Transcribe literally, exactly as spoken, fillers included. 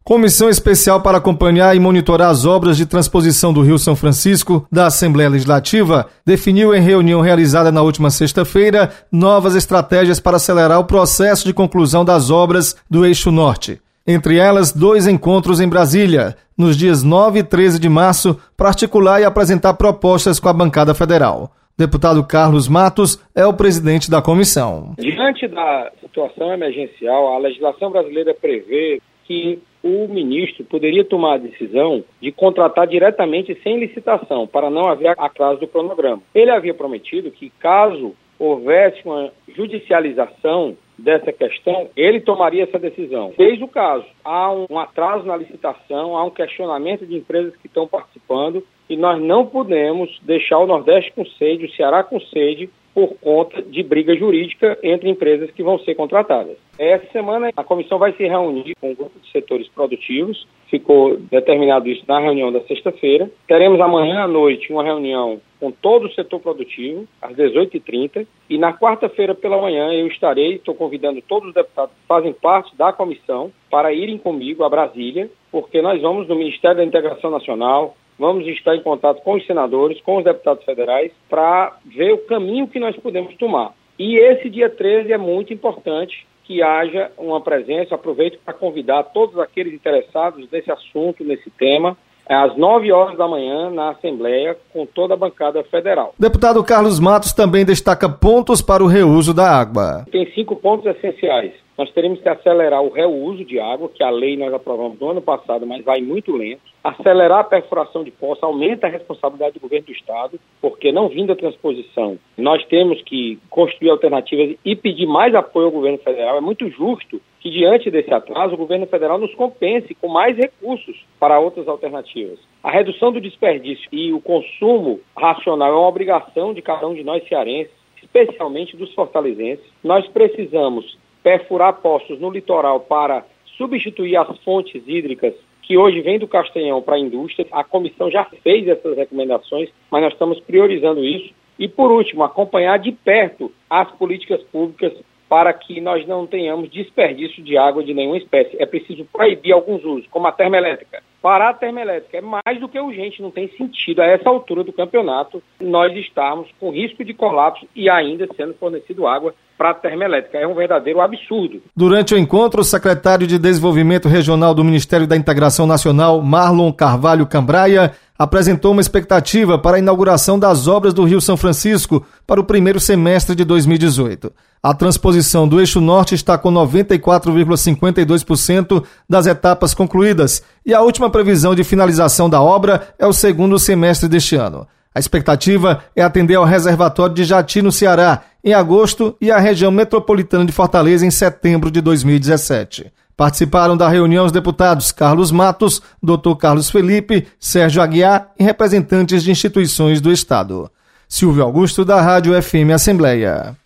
Comissão especial para acompanhar e monitorar as obras de transposição do Rio São Francisco da Assembleia Legislativa definiu em reunião realizada na última sexta-feira novas estratégias para acelerar o processo de conclusão das obras do Eixo Norte. Entre elas, dois encontros em Brasília, nos dias nove e treze de março, para articular e apresentar propostas com a bancada federal. O deputado Carlos Matos é o presidente da comissão. Diante da situação emergencial, a legislação brasileira prevê que o ministro poderia tomar a decisão de contratar diretamente sem licitação, para não haver atraso do cronograma. Ele havia prometido que, caso houvesse uma judicialização dessa questão, ele tomaria essa decisão. Eis o caso. Há um, um atraso na licitação, há um questionamento de empresas que estão participando e nós não podemos deixar o Nordeste com sede, o Ceará com sede, por conta de briga jurídica entre empresas que vão ser contratadas. Essa semana a comissão vai se reunir com o grupo de setores produtivos, ficou determinado isso na reunião da sexta-feira. Teremos amanhã à noite uma reunião com todo o setor produtivo, às dezoito e trinta, e na quarta-feira pela manhã eu estarei, estou convidando todos os deputados que fazem parte da comissão para irem comigo a Brasília, porque nós vamos no Ministério da Integração Nacional, vamos estar em contato com os senadores, com os deputados federais, para ver o caminho que nós podemos tomar. E esse dia treze é muito importante que haja uma presença. Aproveito para convidar todos aqueles interessados nesse assunto, nesse tema, às nove horas da manhã na Assembleia, com toda a bancada federal. Deputado Carlos Matos também destaca pontos para o reuso da água. Tem cinco pontos essenciais. Nós teremos que acelerar o reuso de água, que a lei nós aprovamos no ano passado, mas vai muito lento. Acelerar a perfuração de poços, aumenta a responsabilidade do governo do Estado, porque não vindo a transposição, nós temos que construir alternativas e pedir mais apoio ao governo federal. É muito justo que, diante desse atraso, o governo federal nos compense com mais recursos para outras alternativas. A redução do desperdício e o consumo racional é uma obrigação de cada um de nós cearenses, especialmente dos fortalezenses. Nós precisamos perfurar poços no litoral para substituir as fontes hídricas que hoje vêm do Castanhão para a indústria. A comissão já fez essas recomendações, mas nós estamos priorizando isso. E, por último, acompanhar de perto as políticas públicas para que nós não tenhamos desperdício de água de nenhuma espécie. É preciso proibir alguns usos, como a termoelétrica. Parar a termoelétrica é mais do que urgente, não tem sentido a essa altura do campeonato nós estarmos com risco de colapso e ainda sendo fornecido água para a termoelétrica. É um verdadeiro absurdo. Durante o encontro, o secretário de Desenvolvimento Regional do Ministério da Integração Nacional, Marlon Carvalho Cambraia, apresentou uma expectativa para a inauguração das obras do Rio São Francisco para o primeiro semestre de dois mil e dezoito. A transposição do Eixo Norte está com noventa e quatro vírgula cinquenta e dois por cento das etapas concluídas e a última previsão de finalização da obra é o segundo semestre deste ano. A expectativa é atender ao reservatório de Jati, no Ceará, em agosto e à região metropolitana de Fortaleza em setembro de dois mil e dezessete. Participaram da reunião os deputados Carlos Matos, doutor Carlos Felipe, Sérgio Aguiar e representantes de instituições do Estado. Silvio Augusto, da Rádio F M Assembleia.